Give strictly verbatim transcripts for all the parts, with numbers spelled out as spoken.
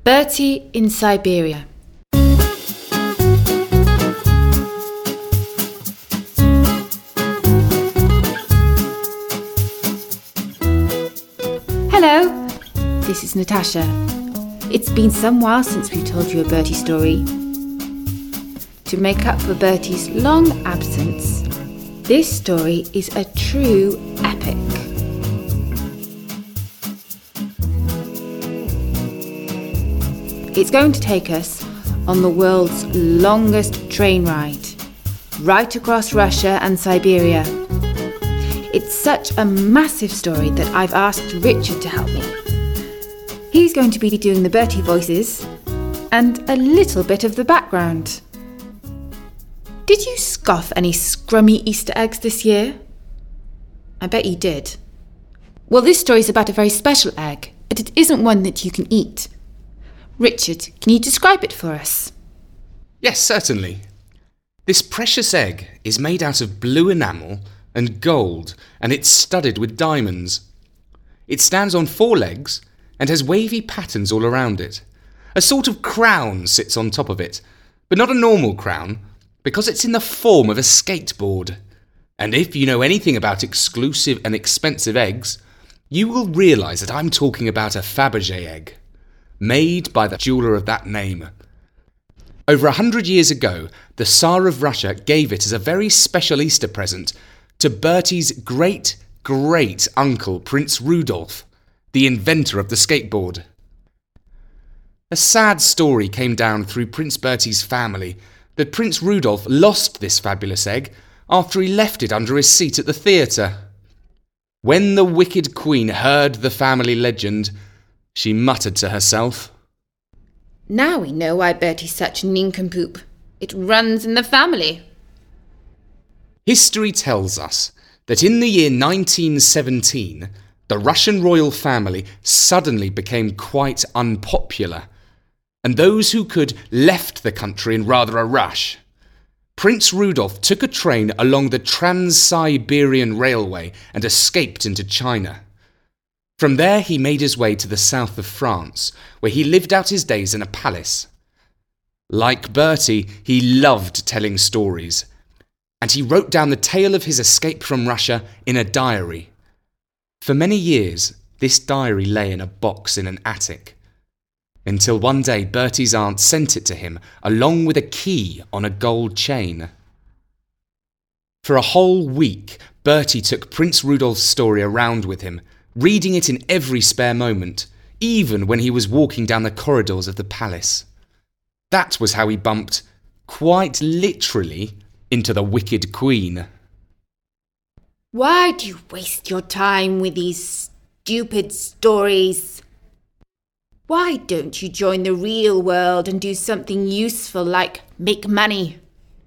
Bertie in Siberia. Hello, this is Natasha. It's been some while since we told you a Bertie story. To make up for Bertie's long absence, this story is a true epic. It's going to take us on the world's longest train ride, right across Russia and Siberia. It's such a massive story that I've asked Richard to help me. He's going to be doing the Bertie voices and a little bit of the background. Did you scoff any scrummy Easter eggs this year? I bet you did. Well, this story is about a very special egg, but it isn't one that you can eat. Richard, can you describe it for us? Yes, certainly. This precious egg is made out of blue enamel and gold, and it's studded with diamonds. It stands on four legs and has wavy patterns all around it. A sort of crown sits on top of it, but not a normal crown, because it's in the form of a skateboard. And if you know anything about exclusive and expensive eggs, you will realise that I'm talking about a Fabergé egg, made by the jeweller of that name. Over a hundred years ago, the Tsar of Russia gave it as a very special Easter present to Bertie's great-great-uncle, Prince Rudolf, the inventor of the skateboard. A sad story came down through Prince Bertie's family that Prince Rudolf lost this fabulous egg after he left it under his seat at the theatre. When the wicked queen heard the family legend, she muttered to herself, Now we know why Bertie's such a nincompoop. It runs in the family. History tells us that in the year nineteen seventeen, the Russian royal family suddenly became quite unpopular, and those who could left the country in rather a rush. Prince Rudolf took a train along the Trans-Siberian Railway and escaped into China. From there he made his way to the south of France, where he lived out his days in a palace. Like Bertie, he loved telling stories, and he wrote down the tale of his escape from Russia in a diary. For many years, this diary lay in a box in an attic, until one day Bertie's aunt sent it to him along with a key on a gold chain. For a whole week, Bertie took Prince Rudolf's story around with him, reading it in every spare moment, even when he was walking down the corridors of the palace. That was how he bumped, quite literally, into the wicked queen. Why do you waste your time with these stupid stories? Why don't you join the real world and do something useful like make money?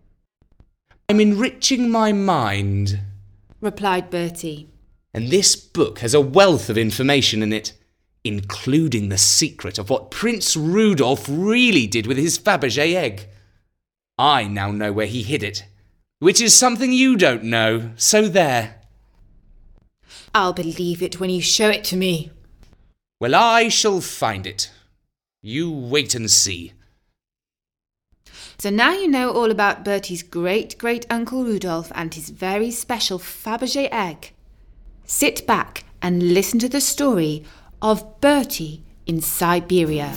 I'm enriching my mind, replied Bertie. And this book has a wealth of information in it, including the secret of what Prince Rudolf really did with his Fabergé egg. I now know where he hid it, which is something you don't know, so there. I'll believe it when you show it to me. Well, I shall find it. You wait and see. So now you know all about Bertie's great-great-uncle Rudolf and his very special Fabergé egg. Sit back and listen to the story of Bertie in Siberia.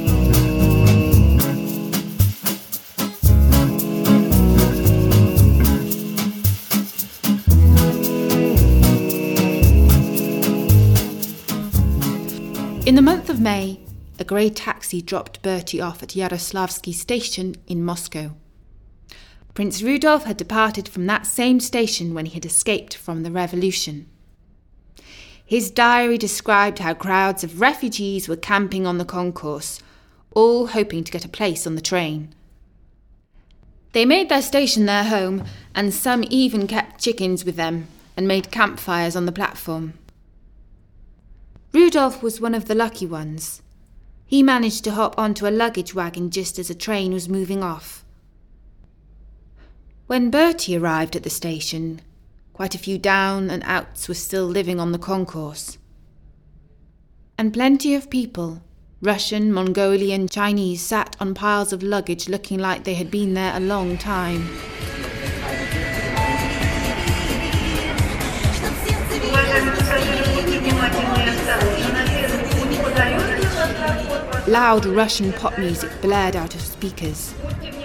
In the month of May, a grey taxi dropped Bertie off at Yaroslavsky station in Moscow. Prince Rudolf had departed from that same station when he had escaped from the revolution. His diary described how crowds of refugees were camping on the concourse, all hoping to get a place on the train. They made their station their home, and some even kept chickens with them and made campfires on the platform. Rudolf was one of the lucky ones. He managed to hop onto a luggage wagon just as a train was moving off. When Bertie arrived at the station, quite a few down and outs were still living on the concourse. And plenty of people Russian, Mongolian, Chinese sat on piles of luggage looking like they had been there a long time. Loud Russian pop music blared out of speakers.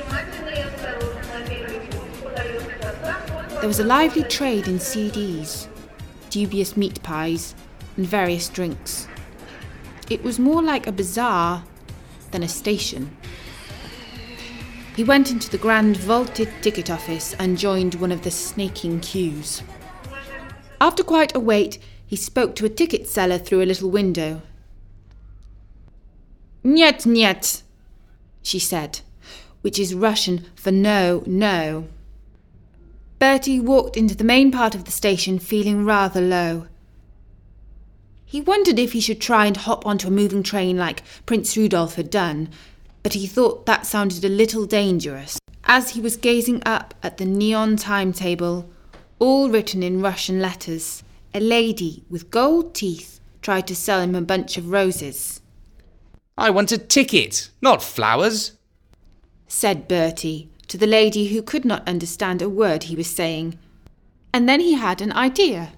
There was a lively trade in C Ds, dubious meat pies, and various drinks. It was more like a bazaar than a station. He went into the grand vaulted ticket office and joined one of the snaking queues. After quite a wait, he spoke to a ticket seller through a little window. "Niet, niet," she said, which is Russian for no, no. Bertie walked into the main part of the station feeling rather low. He wondered if he should try and hop onto a moving train like Prince Rudolf had done, but he thought that sounded a little dangerous. As he was gazing up at the neon timetable, all written in Russian letters, a lady with gold teeth tried to sell him a bunch of roses. "I want a ticket, not flowers," said Bertie to the lady who could not understand a word he was saying. And then he had an idea.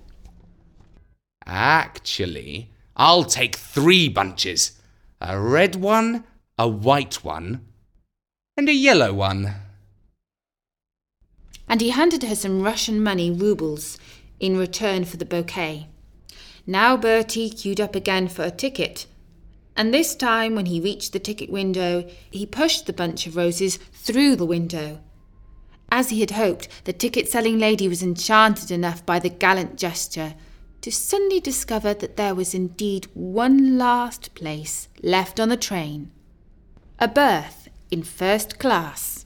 "Actually, I'll take three bunches. A red one, a white one, and a yellow one." And he handed her some Russian money, rubles, in return for the bouquet. Now Bertie queued up again for a ticket, and this time when he reached the ticket window, he pushed the bunch of roses through the window. As he had hoped, the ticket-selling lady was enchanted enough by the gallant gesture to suddenly discover that there was indeed one last place left on the train. A berth in first class.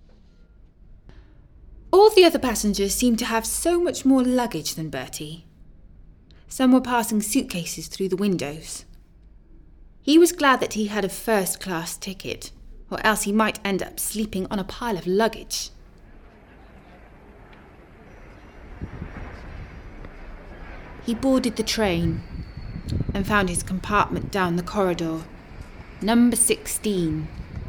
All the other passengers seemed to have so much more luggage than Bertie. Some were passing suitcases through the windows. He was glad that he had a first-class ticket, or else he might end up sleeping on a pile of luggage. He boarded the train and found his compartment down the corridor, number sixteen.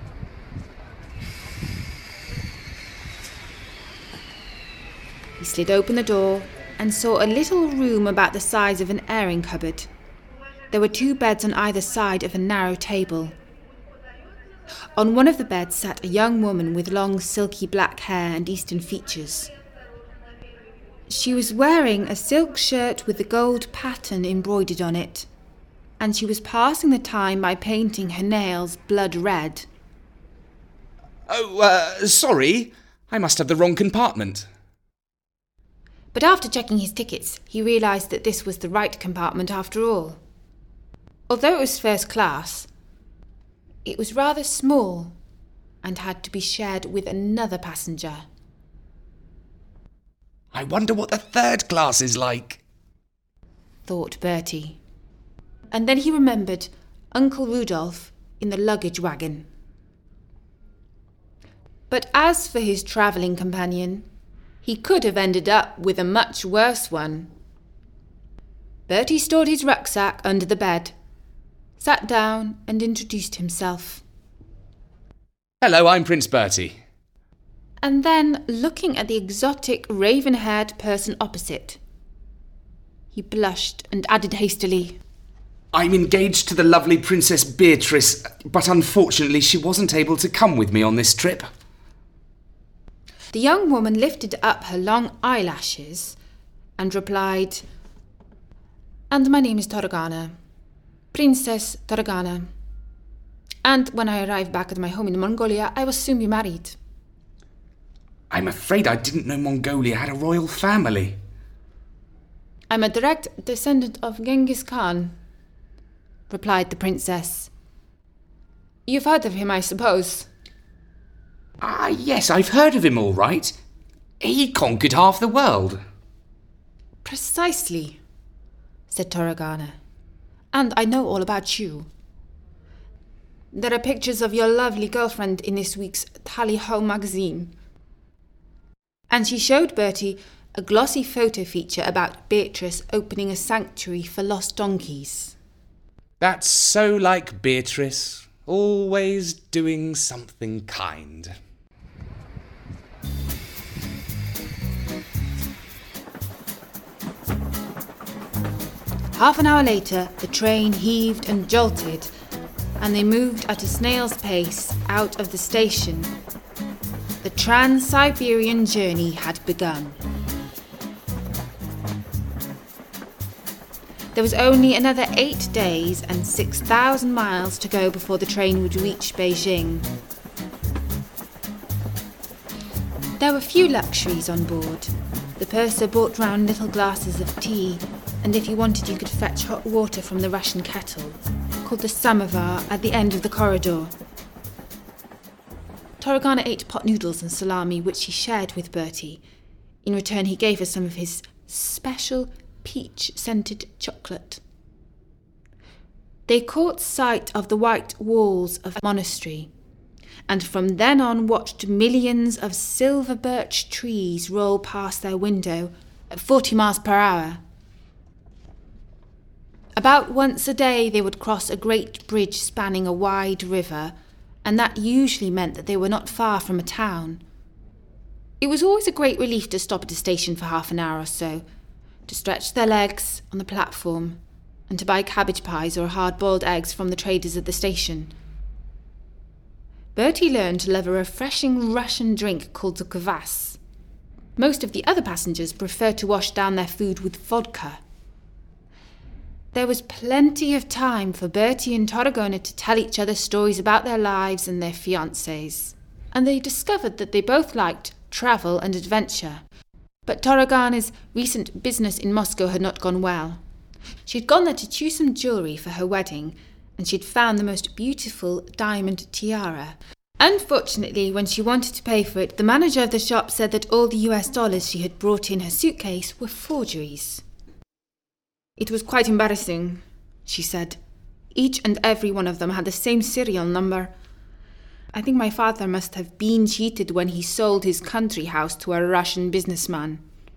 He slid open the door and saw a little room about the size of an airing cupboard. There were two beds on either side of a narrow table. On one of the beds sat a young woman with long silky black hair and Eastern features. She was wearing a silk shirt with a gold pattern embroidered on it, and she was passing the time by painting her nails blood red. "Oh, uh, sorry, I must have the wrong compartment." But after checking his tickets, he realised that this was the right compartment after all. Although it was first class, it was rather small and had to be shared with another passenger. "I wonder what the third class is like," thought Bertie. And then he remembered Uncle Rudolph in the luggage wagon. But as for his travelling companion, he could have ended up with a much worse one. Bertie stored his rucksack under the bed, sat down and introduced himself. "Hello, I'm Prince Bertie." And then, looking at the exotic, raven-haired person opposite, he blushed and added hastily, "I'm engaged to the lovely Princess Beatrice, but unfortunately she wasn't able to come with me on this trip." The young woman lifted up her long eyelashes and replied, "And my name is Torgana, Princess Torgana. And when I arrive back at my home in Mongolia, I will soon be married." "I'm afraid I didn't know Mongolia had a royal family." "I'm a direct descendant of Genghis Khan," replied the princess. "You've heard of him, I suppose?" "Ah, yes, I've heard of him all right. He conquered half the world." "Precisely," said Torgana. "And I know all about you. There are pictures of your lovely girlfriend in this week's Tally-Ho magazine." And she showed Bertie a glossy photo feature about Beatrice opening a sanctuary for lost donkeys. That's so like Beatrice, always doing something kind. Half an hour later, the train heaved and jolted, and they moved at a snail's pace out of the station. The Trans-Siberian journey had begun. There was only another eight days and six thousand miles to go before the train would reach Beijing. There were few luxuries on board. The purser brought round little glasses of tea, and if you wanted you could fetch hot water from the Russian kettle, called the samovar, at the end of the corridor. Torogana ate pot noodles and salami, which he shared with Bertie. In return, he gave her some of his special peach-scented chocolate. They caught sight of the white walls of a monastery, and from then on watched millions of silver birch trees roll past their window at forty miles per hour. About once a day they would cross a great bridge spanning a wide river, and that usually meant that they were not far from a town. It was always a great relief to stop at a station for half an hour or so, to stretch their legs on the platform, and to buy cabbage pies or hard-boiled eggs from the traders at the station. Bertie learned to love a refreshing Russian drink called the kvass. Most of the other passengers preferred to wash down their food with vodka. There was plenty of time for Bertie and Torogana to tell each other stories about their lives and their fiancés, and they discovered that they both liked travel and adventure. But Torogana's recent business in Moscow had not gone well. She had gone there to choose some jewellery for her wedding, and she had found the most beautiful diamond tiara. Unfortunately, when she wanted to pay for it, the manager of the shop said that all the U S dollars she had brought in her suitcase were forgeries. It was quite embarrassing, she said. Each and every one of them had the same serial number. I think my father must have been cheated when he sold his country house to a Russian businessman.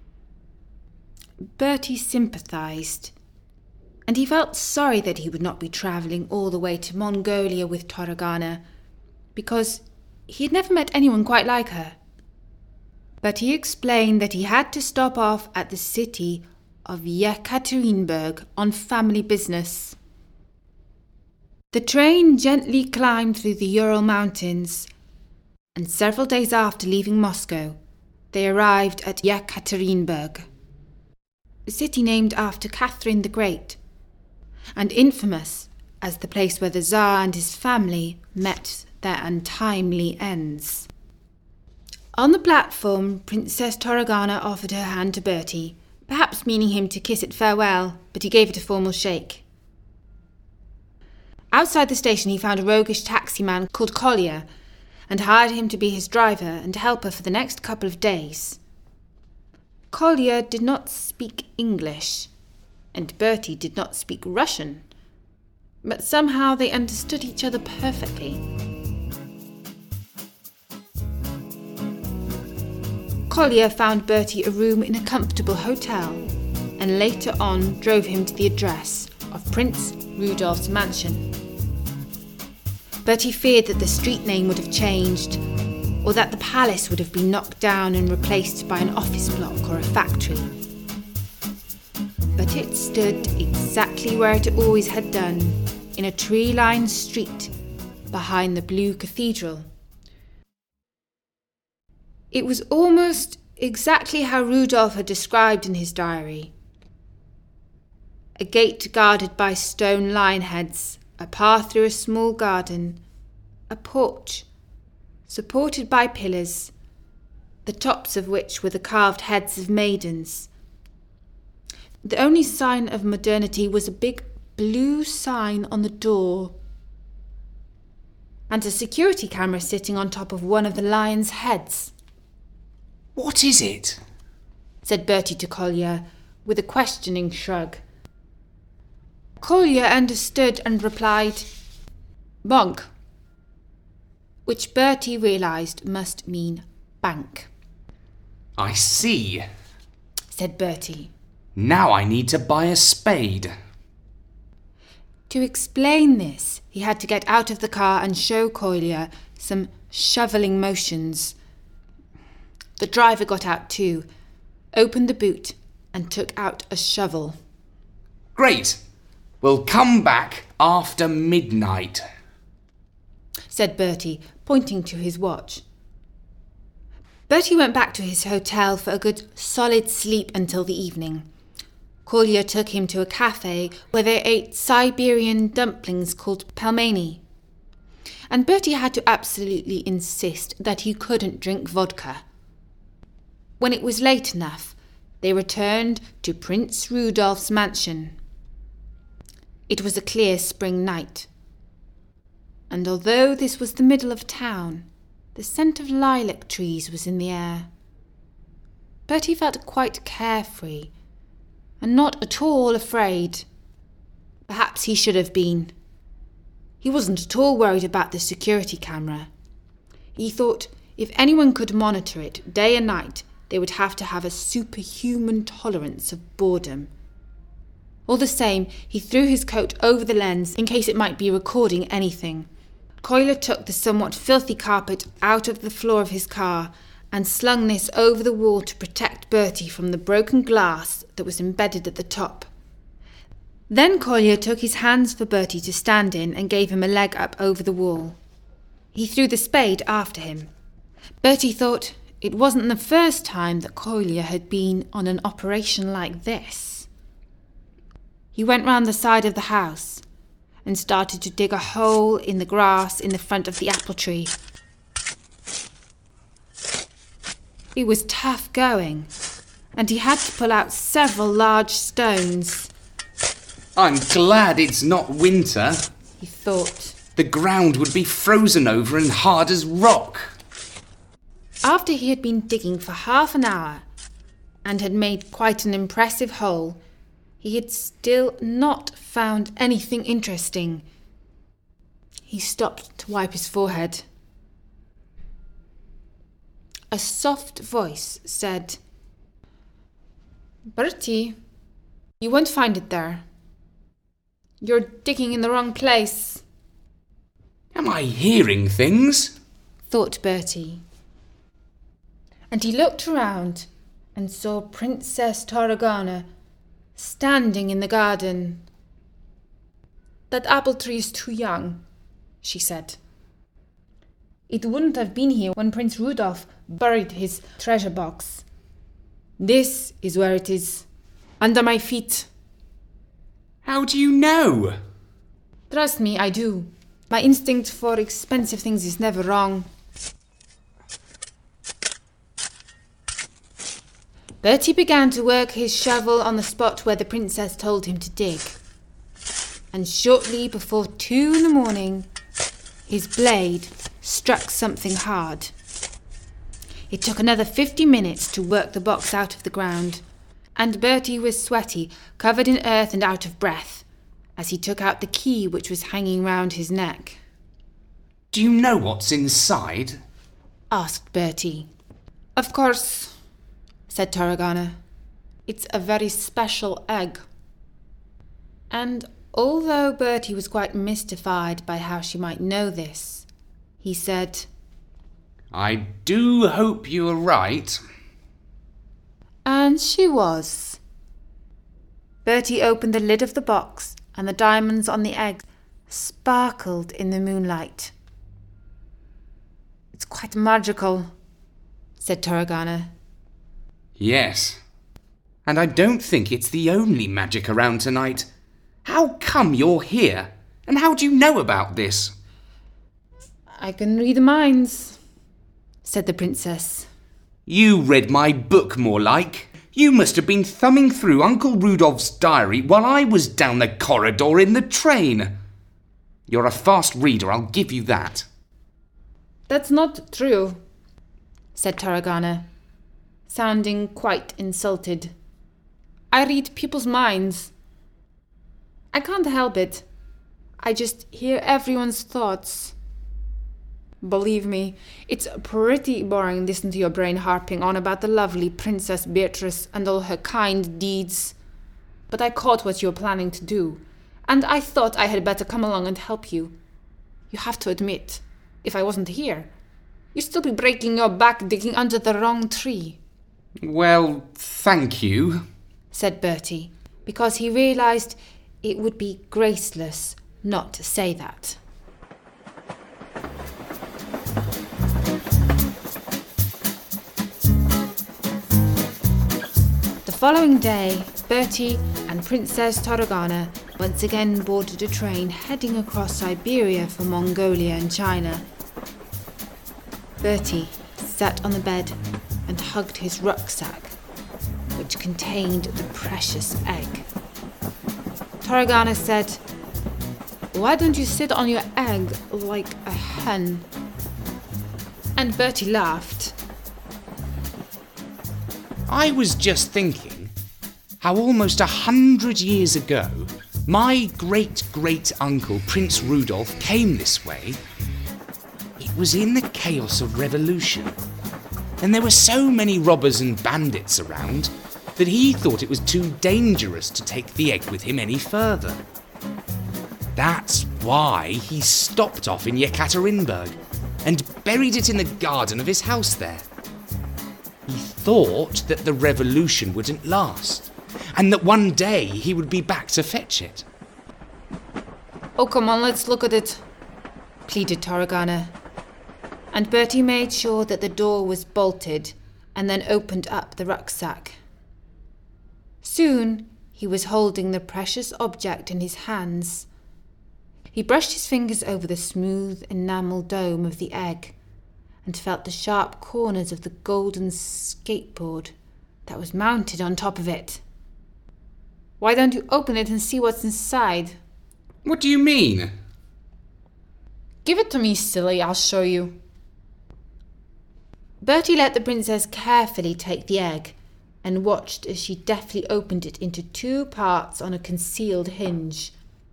Bertie sympathised, and he felt sorry that he would not be travelling all the way to Mongolia with Torogana, because he had never met anyone quite like her. But he explained that he had to stop off at the city of Yekaterinburg on family business. The train gently climbed through the Ural Mountains, and several days after leaving Moscow, they arrived at Yekaterinburg, a city named after Catherine the Great, and infamous as the place where the Tsar and his family met their untimely ends. On the platform, Princess Torogana offered her hand to Bertie, perhaps meaning him to kiss it farewell, but he gave it a formal shake. Outside the station he found a roguish taximan called Collier, and hired him to be his driver and helper for the next couple of days. Collier did not speak English, and Bertie did not speak Russian, but somehow they understood each other perfectly. Collier found Bertie a room in a comfortable hotel, and later on drove him to the address of Prince Rudolph's mansion. Bertie feared that the street name would have changed, or that the palace would have been knocked down and replaced by an office block or a factory. But it stood exactly where it always had done, in a tree-lined street behind the Blue Cathedral. It was almost exactly how Rudolph had described in his diary. A gate guarded by stone lion heads, a path through a small garden, a porch supported by pillars, the tops of which were the carved heads of maidens. The only sign of modernity was a big blue sign on the door, and a security camera sitting on top of one of the lion's heads. "What is it?" said Bertie to Collier, with a questioning shrug. Collier understood and replied, "Bank," which Bertie realised must mean bank. "I see," said Bertie. "Now I need to buy a spade." To explain this, he had to get out of the car and show Kolya some shoveling motions. The driver got out too, opened the boot and took out a shovel. Great. We'll come back after midnight, said Bertie, pointing to his watch. Bertie went back to his hotel for a good solid sleep until the evening. Kolya took him to a cafe where they ate Siberian dumplings called pelmeni. And Bertie had to absolutely insist that he couldn't drink vodka. When it was late enough, they returned to Prince Rudolph's mansion. It was a clear spring night, and although this was the middle of town, the scent of lilac trees was in the air. Bertie felt quite carefree, and not at all afraid. Perhaps he should have been. He wasn't at all worried about the security camera. He thought if anyone could monitor it day and night, they would have to have a superhuman tolerance of boredom. All the same, he threw his coat over the lens in case it might be recording anything. Kolya took the somewhat filthy carpet out of the floor of his car and slung this over the wall to protect Bertie from the broken glass that was embedded at the top. Then Kolya took his hands for Bertie to stand in and gave him a leg up over the wall. He threw the spade after him. Bertie thought it wasn't the first time that Kolya had been on an operation like this. He went round the side of the house and started to dig a hole in the grass in the front of the apple tree. It was tough going, and he had to pull out several large stones. I'm glad it's not winter, he thought. The ground would be frozen over and hard as rock. After he had been digging for half an hour and had made quite an impressive hole, he had still not found anything interesting. He stopped to wipe his forehead. A soft voice said, "Bertie, you won't find it there. You're digging in the wrong place." Am I hearing things? Thought Bertie. And he looked around and saw Princess Taragana standing in the garden. "That apple tree is too young," she said. "It wouldn't have been here when Prince Rudolph buried his treasure box. This is where it is, under my feet." How do you know? "Trust me, I do. My instinct for expensive things is never wrong." Bertie began to work his shovel on the spot where the princess told him to dig. And shortly before two in the morning, his blade struck something hard. It took another fifty minutes to work the box out of the ground, and Bertie was sweaty, covered in earth and out of breath, as he took out the key which was hanging round his neck. Do you know what's inside? Asked Bertie. Of course, said Taragana. It's a very special egg. And although Bertie was quite mystified by how she might know this, he said, I do hope you are right. And she was. Bertie opened the lid of the box, and the diamonds on the egg sparkled in the moonlight. It's quite magical, said Taragana. Yes, and I don't think it's the only magic around tonight. How come you're here? And how do you know about this? I can read minds, said the princess. You read my book, more like. You must have been thumbing through Uncle Rudolph's diary while I was down the corridor in the train. You're a fast reader, I'll give you that. That's not true, said Taragana, sounding quite insulted. I read people's minds. I can't help it. I just hear everyone's thoughts. Believe me, it's pretty boring listening to your brain harping on about the lovely Princess Beatrice and all her kind deeds. But I caught what you were planning to do, and I thought I had better come along and help you. You have to admit, if I wasn't here, you'd still be breaking your back digging under the wrong tree. Well, thank you, said Bertie, because he realised it would be graceless not to say that. The following day, Bertie and Princess Torogana once again boarded a train heading across Siberia for Mongolia and China. Bertie sat on the bed and hugged his rucksack, which contained the precious egg. Torogana said, "Why don't you sit on your egg like a hen?" And Bertie laughed. I was just thinking how almost a hundred years ago, my great-great-uncle Prince Rudolph came this way. It was in the chaos of revolution, and there were so many robbers and bandits around that he thought it was too dangerous to take the egg with him any further. That's why he stopped off in Yekaterinburg and buried it in the garden of his house there. He thought that the revolution wouldn't last, and that one day he would be back to fetch it. "Oh, come on, let's look at it," pleaded Torogana. And Bertie made sure that the door was bolted and then opened up the rucksack. Soon he was holding the precious object in his hands. He brushed his fingers over the smooth enamel dome of the egg and felt the sharp corners of the golden skateboard that was mounted on top of it. "Why don't you open it and see what's inside?" What do you mean? "Give it to me, silly, I'll show you." Bertie let the princess carefully take the egg and watched as she deftly opened it into two parts on a concealed hinge.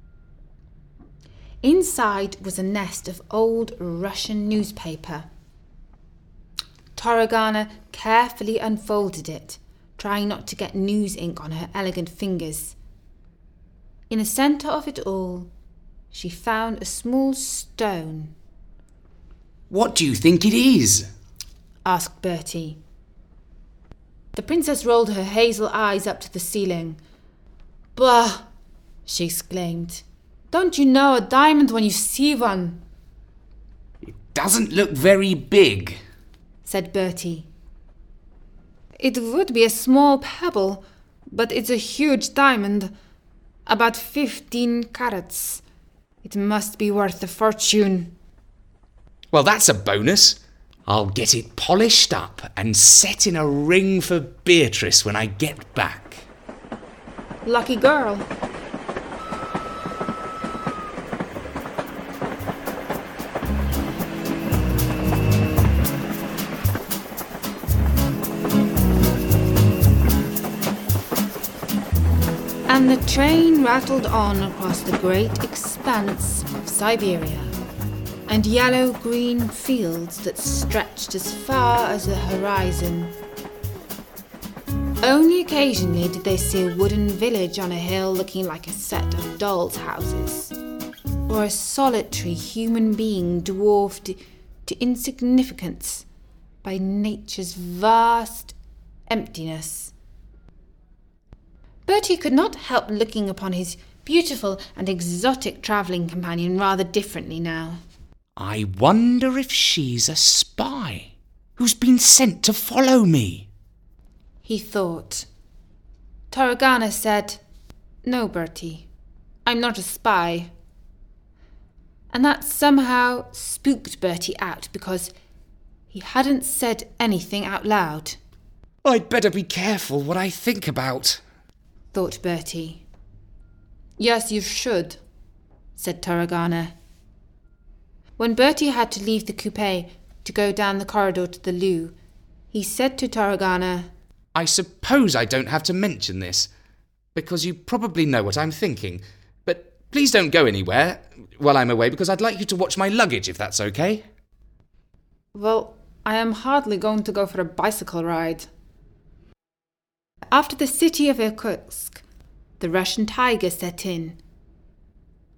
Inside was a nest of old Russian newspaper. Torogana carefully unfolded it, trying not to get news ink on her elegant fingers. In the centre of it all, she found a small stone. What do you think it is? Asked Bertie. The princess rolled her hazel eyes up to the ceiling. "Bah!" she exclaimed. "Don't you know a diamond when you see one?" It doesn't look very big, said Bertie. "It would be a small pebble, but it's a huge diamond, about fifteen carats. It must be worth a fortune." Well, that's a bonus. I'll get it polished up and set in a ring for Beatrice when I get back. Lucky girl. And the train rattled on across the great expanse of Siberia, and yellow-green fields that stretched as far as the horizon. Only occasionally did they see a wooden village on a hill looking like a set of dolls' houses, or a solitary human being dwarfed to insignificance by nature's vast emptiness. Bertie could not help looking upon his beautiful and exotic travelling companion rather differently now. I wonder if she's a spy who's been sent to follow me, he thought. Torogana said, "No, Bertie, I'm not a spy." And that somehow spooked Bertie out because he hadn't said anything out loud. I'd better be careful what I think about, thought Bertie. "Yes, you should," said Torogana. When Bertie had to leave the coupe to go down the corridor to the loo, he said to Torogana, I suppose I don't have to mention this, because you probably know what I'm thinking, but please don't go anywhere while I'm away, because I'd like you to watch my luggage, if that's okay. "Well, I am hardly going to go for a bicycle ride." After the city of Irkutsk, the Russian tiger set in.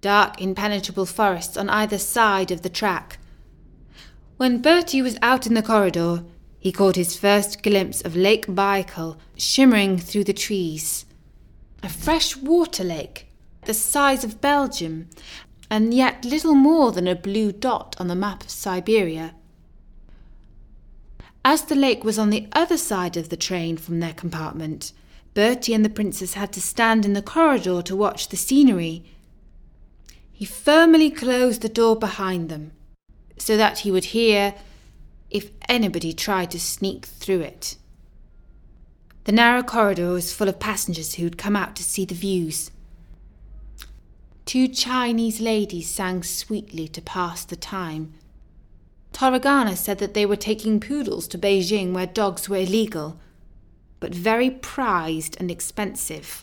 dark, impenetrable forests on either side of the track. When Bertie was out in the corridor, he caught his first glimpse of Lake Baikal shimmering through the trees. A fresh water lake, the size of Belgium, and yet little more than a blue dot on the map of Siberia. As the lake was on the other side of the train from their compartment, Bertie and the princess had to stand in the corridor to watch the scenery. He firmly closed the door behind them, so that he would hear if anybody tried to sneak through it. The narrow corridor was full of passengers who had come out to see the views. Two Chinese ladies sang sweetly to pass the time. Toragana said that they were taking poodles to Beijing where dogs were illegal, but very prized and expensive.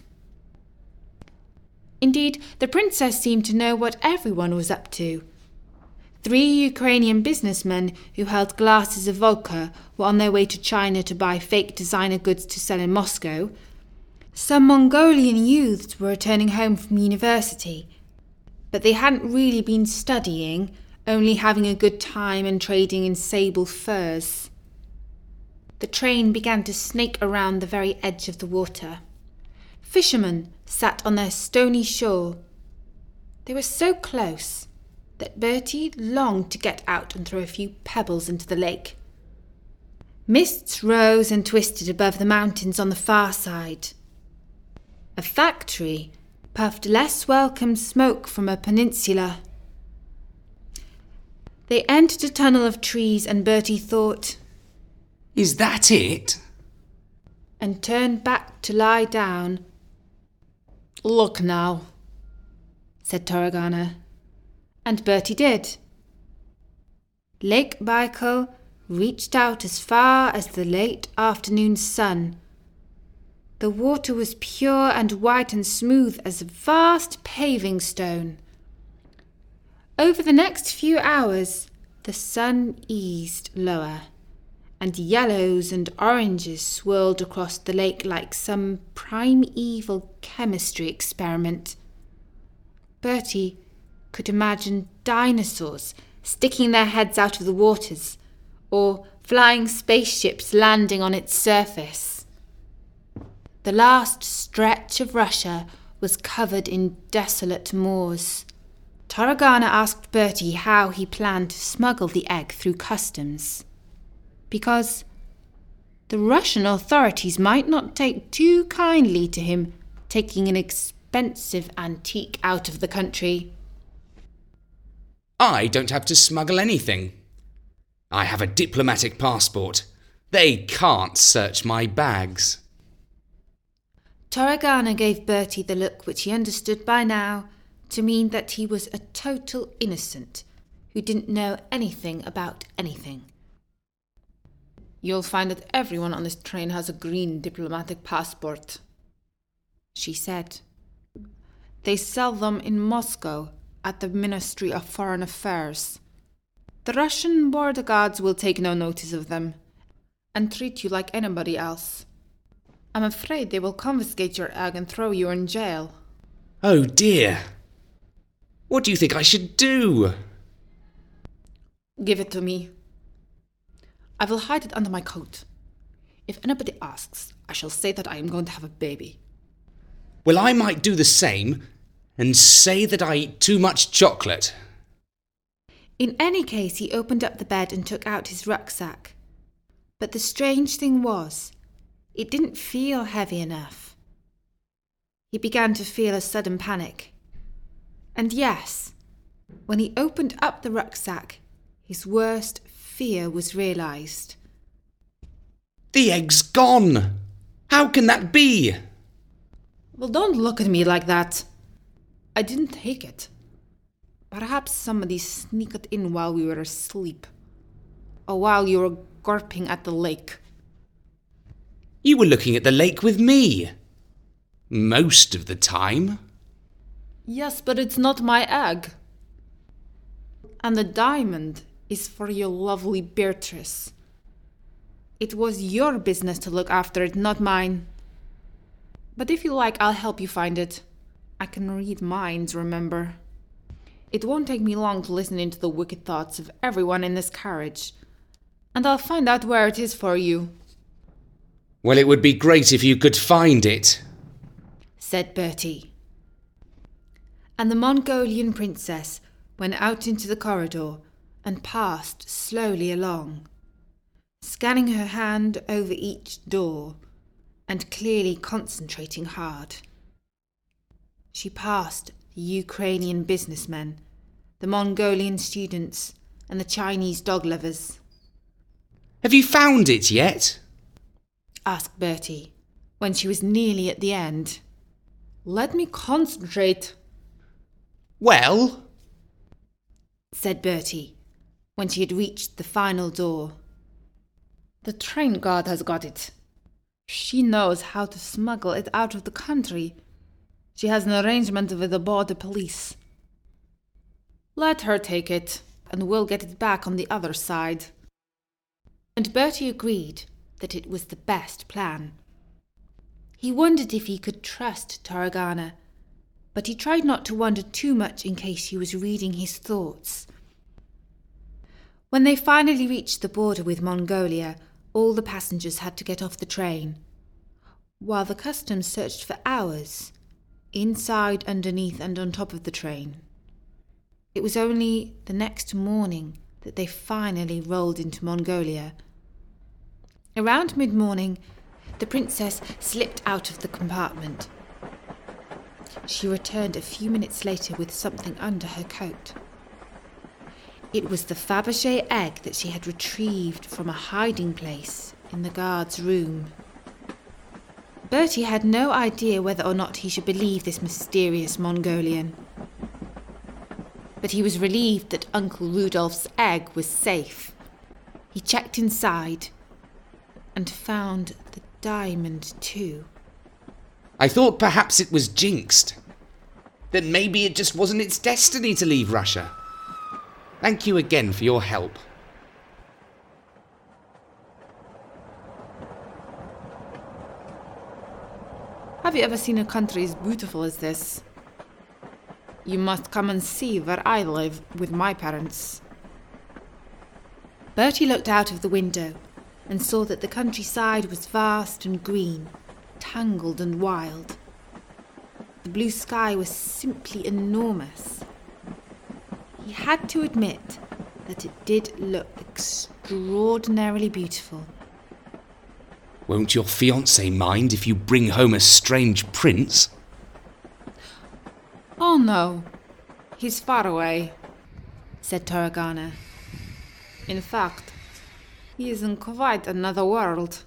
Indeed, the princess seemed to know what everyone was up to. Three Ukrainian businessmen who held glasses of vodka were on their way to China to buy fake designer goods to sell in Moscow. Some Mongolian youths were returning home from university, but they hadn't really been studying, only having a good time and trading in sable furs. The train began to snake around the very edge of the water. Fishermen sat on their stony shore. They were so close that Bertie longed to get out and throw a few pebbles into the lake. Mists rose and twisted above the mountains on the far side. A factory puffed less welcome smoke from a peninsula. They entered a tunnel of trees and Bertie thought, "Is that it?" and turned back to lie down. "Look now," said Toragana, and Bertie did. Lake Baikal reached out as far as the late afternoon sun. The water was pure and white and smooth as a vast paving stone. Over the next few hours, the sun eased lower, and yellows and oranges swirled across the lake like some primeval chemistry experiment. Bertie could imagine dinosaurs sticking their heads out of the waters, or flying spaceships landing on its surface. The last stretch of Russia was covered in desolate moors. Toragana asked Bertie how he planned to smuggle the egg through customs, because the Russian authorities might not take too kindly to him taking an expensive antique out of the country. "I don't have to smuggle anything. I have a diplomatic passport. They can't search my bags." Toragana gave Bertie the look which he understood by now to mean that he was a total innocent who didn't know anything about anything. "You'll find that everyone on this train has a green diplomatic passport," she said. "They sell them in Moscow at the Ministry of Foreign Affairs. The Russian border guards will take no notice of them and treat you like anybody else. I'm afraid they will confiscate your egg and throw you in jail." "Oh dear. What do you think I should do?" "Give it to me. I will hide it under my coat. If anybody asks, I shall say that I am going to have a baby." "Well, I might do the same and say that I eat too much chocolate." In any case, he opened up the bed and took out his rucksack. But the strange thing was, it didn't feel heavy enough. He began to feel a sudden panic. And yes, when he opened up the rucksack, his worst fear was realised. "The egg's gone! How can that be?" "Well, don't look at me like that. I didn't take it. Perhaps somebody sneaked it in while we were asleep, or while you were gawping at the lake." "You were looking at the lake with me. Most of the time." "Yes, but it's not my egg. And the diamond is for your lovely Beatrice. It was your business to look after it, not mine. But if you like, I'll help you find it. I can read minds, remember." It won't take me long to listen into the wicked thoughts of everyone in this carriage, and I'll find out where it is for you." "Well, it would be great if you could find it," said Bertie. And the Mongolian princess went out into the corridor and passed slowly along, scanning her hand over each door and clearly concentrating hard. She passed the Ukrainian businessmen, the Mongolian students, and the Chinese dog lovers. "Have you found it yet?" asked Bertie, when she was nearly at the end. "Let me concentrate." "Well," said Bertie, when she had reached the final door. "The train guard has got it. She knows how to smuggle it out of the country. She has an arrangement with the border police. Let her take it, and we'll get it back on the other side." And Bertie agreed that it was the best plan. He wondered if he could trust Tarragana, but he tried not to wonder too much in case she was reading his thoughts. When they finally reached the border with Mongolia, all the passengers had to get off the train, while the customs searched for hours, inside, underneath, and on top of the train. It was only the next morning that they finally rolled into Mongolia. Around mid-morning, the princess slipped out of the compartment. She returned a few minutes later with something under her coat. It was the Fabergé egg that she had retrieved from a hiding place in the guard's room. Bertie had no idea whether or not he should believe this mysterious Mongolian. But he was relieved that Uncle Rudolph's egg was safe. He checked inside and found the diamond too. "I thought perhaps it was jinxed. That maybe it just wasn't its destiny to leave Russia. Thank you again for your help." Have you ever seen a country as beautiful as this? You must come and see where I live with my parents. Bertie looked out of the window and saw that the countryside was vast and green, tangled and wild. The blue sky was simply enormous. He had to admit that it did look extraordinarily beautiful. "Won't your fiancé mind if you bring home a strange prince?" "Oh no, he's far away," said Tarragana. "In fact, he is in quite another world."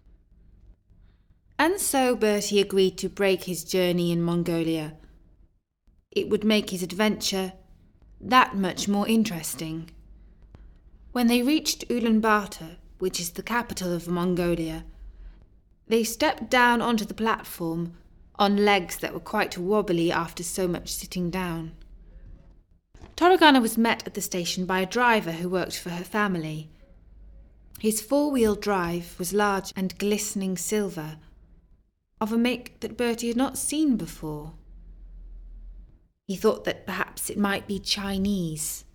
And so Bertie agreed to break his journey in Mongolia. It would make his adventure that much more interesting. When they reached Ulaanbaatar, which is the capital of Mongolia, they stepped down onto the platform on legs that were quite wobbly after so much sitting down. Tarragana was met at the station by a driver who worked for her family. His four-wheel drive was large and glistening silver, of a make that Bertie had not seen before. He thought that perhaps it might be Chinese.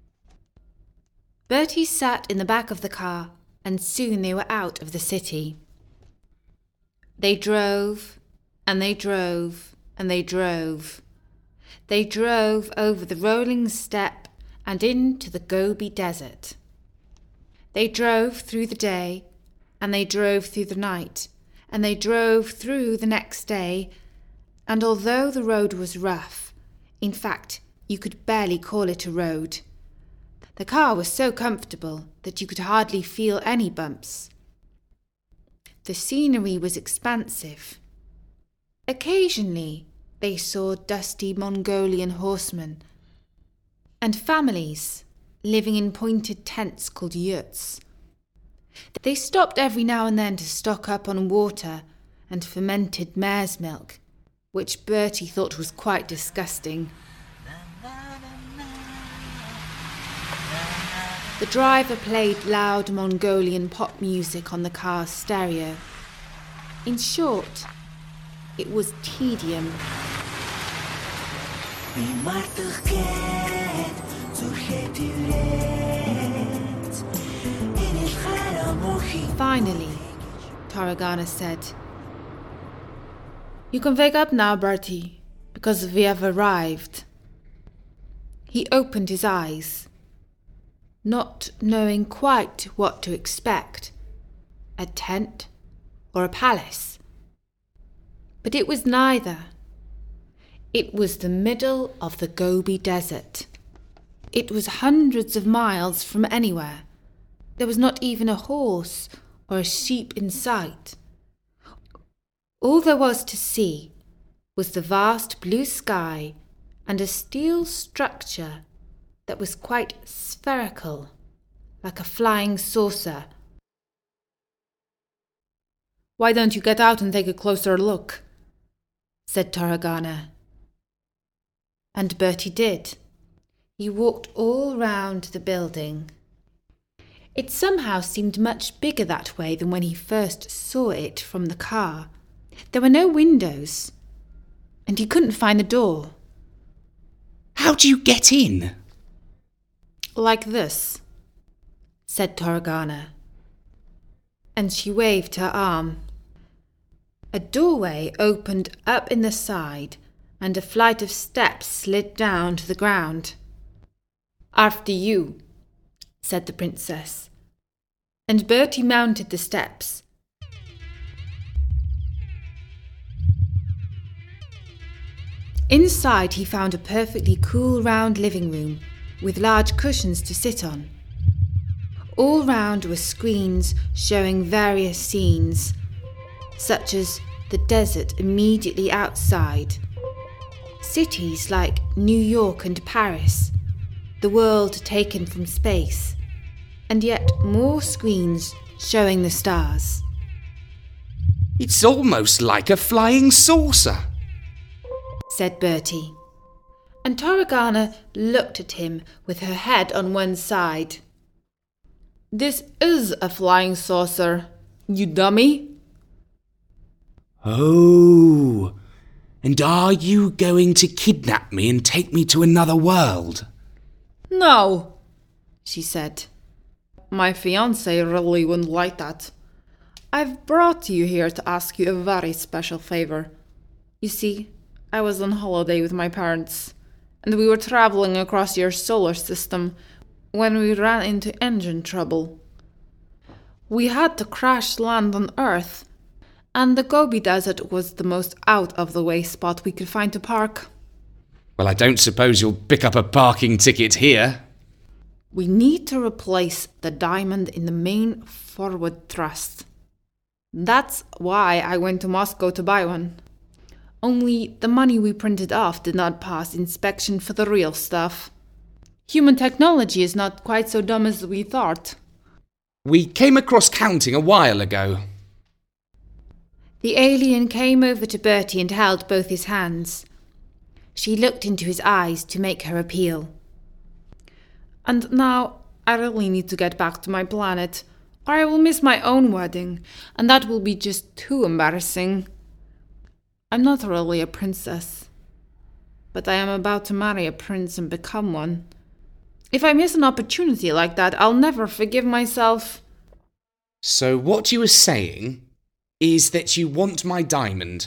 Bertie sat in the back of the car, and soon they were out of the city. They drove, and they drove, and they drove. They drove over the rolling steppe and into the Gobi Desert. They drove through the day, and they drove through the night, and they drove through the next day, and although the road was rough, in fact, you could barely call it a road, the car was so comfortable that you could hardly feel any bumps. The scenery was expansive. Occasionally, they saw dusty Mongolian horsemen and families living in pointed tents called yurts. They stopped every now and then to stock up on water and fermented mare's milk, which Bertie thought was quite disgusting. The driver played loud Mongolian pop music on the car's stereo. In short, it was tedium. Finally, Tarragana said, "You can wake up now, Bertie, because we have arrived." He opened his eyes, not knowing quite what to expect, a tent or a palace. But it was neither. It was the middle of the Gobi Desert. It was hundreds of miles from anywhere. There was not even a horse or a sheep in sight. All there was to see was the vast blue sky and a steel structure that was quite spherical, like a flying saucer. "Why don't you get out and take a closer look?" said Tarragana. And Bertie did. He walked all round the building. It somehow seemed much bigger that way than when he first saw it from the car. There were no windows, and he couldn't find a door. "How do you get in?" "Like this," said Tarragana, and she waved her arm. A doorway opened up in the side, and a flight of steps slid down to the ground. "After you," said the princess, and Bertie mounted the steps. Inside he found a perfectly cool round living room with large cushions to sit on. All round were screens showing various scenes, such as the desert immediately outside, cities like New York and Paris, the world taken from space, and yet more screens showing the stars. "It's almost like a flying saucer," said Bertie, and Tarragana looked at him with her head on one side. "This is a flying saucer, you dummy." "Oh, and are you going to kidnap me and take me to another world?" "No," she said. "My fiancé really wouldn't like that. I've brought you here to ask you a very special favor. You see, I was on holiday with my parents, and we were traveling across your solar system when we ran into engine trouble. We had to crash land on Earth, and the Gobi Desert was the most out-of-the-way spot we could find to park." "Well, I don't suppose you'll pick up a parking ticket here." "We need to replace the diamond in the main forward thrust. That's why I went to Moscow to buy one. Only the money we printed off did not pass inspection for the real stuff. Human technology is not quite so dumb as we thought." "We came across counting a while ago." The alien came over to Bertie and held both his hands. She looked into his eyes to make her appeal. "And now I really need to get back to my planet, or I will miss my own wedding, and that will be just too embarrassing. I'm not really a princess, but I am about to marry a prince and become one. If I miss an opportunity like that, I'll never forgive myself." "So what you were saying is that you want my diamond?"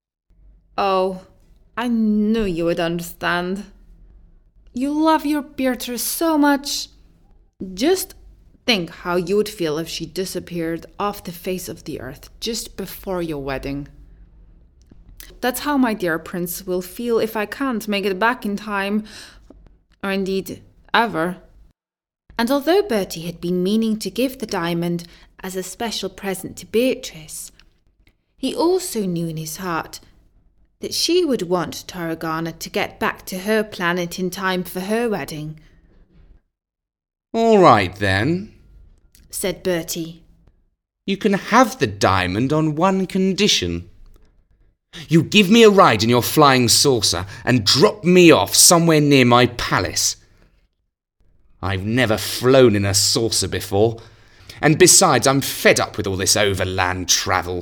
"Oh, I knew you would understand. You love your Beatrice so much. Just think how you would feel if she disappeared off the face of the earth just before your wedding. That's how my dear prince will feel if I can't make it back in time, or indeed ever." And although Bertie had been meaning to give the diamond as a special present to Beatrice, he also knew in his heart that she would want Tarragana to get back to her planet in time for her wedding. "All right then," said Bertie. "You can have the diamond on one condition. You give me a ride in your flying saucer and drop me off somewhere near my palace. I've never flown in a saucer before, and besides, I'm fed up with all this overland travel."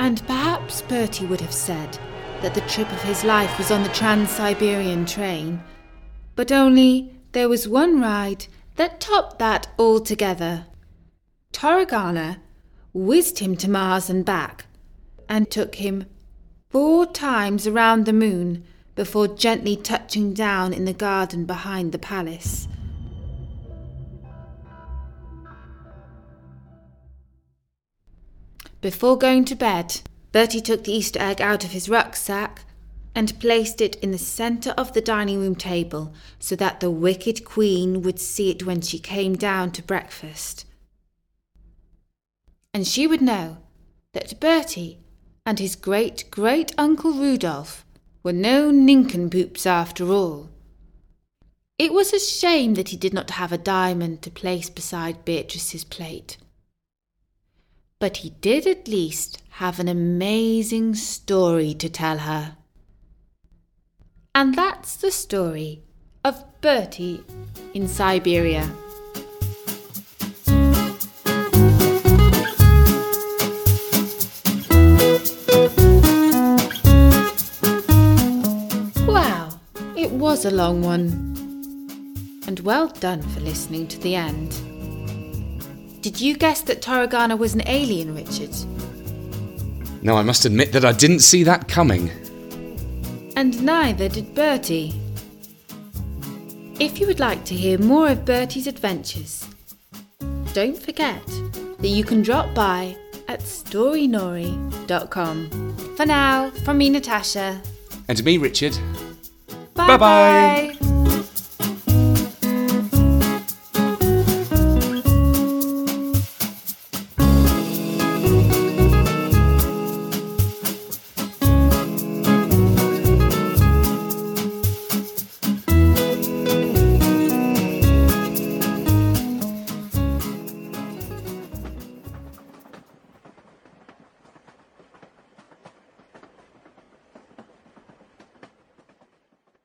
And perhaps Bertie would have said that the trip of his life was on the Trans-Siberian train, but only there was one ride that topped that altogether. Torragana whizzed him to Mars and back, and took him four times around the moon before gently touching down in the garden behind the palace. Before going to bed, Bertie took the Easter egg out of his rucksack and placed it in the centre of the dining room table so that the wicked queen would see it when she came down to breakfast. And she would know that Bertie and his great-great-uncle Rudolph were no nincompoops after all. It was a shame that he did not have a diamond to place beside Beatrice's plate. But he did at least have an amazing story to tell her. And that's the story of Bertie in Siberia. Wow, it was a long one. And well done for listening to the end. Did you guess that Torragana was an alien, Richard? No, I must admit that I didn't see that coming. And neither did Bertie. If you would like to hear more of Bertie's adventures, don't forget that you can drop by at story nori dot com. For now, from me, Natasha. And me, Richard. Bye-bye. Bye-bye.